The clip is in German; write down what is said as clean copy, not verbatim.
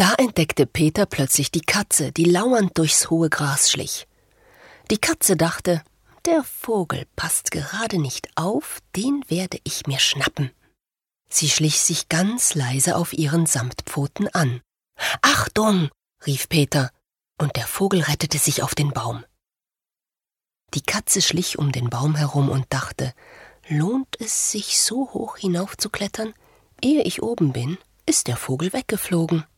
Da entdeckte Peter plötzlich die Katze, die lauernd durchs hohe Gras schlich. Die Katze dachte, der Vogel passt gerade nicht auf, den werde ich mir schnappen. Sie schlich sich ganz leise auf ihren Samtpfoten an. »Achtung!« rief Peter, und der Vogel rettete sich auf den Baum. Die Katze schlich um den Baum herum und dachte, lohnt es sich, so hoch hinaufzuklettern? Ehe ich oben bin, ist der Vogel weggeflogen.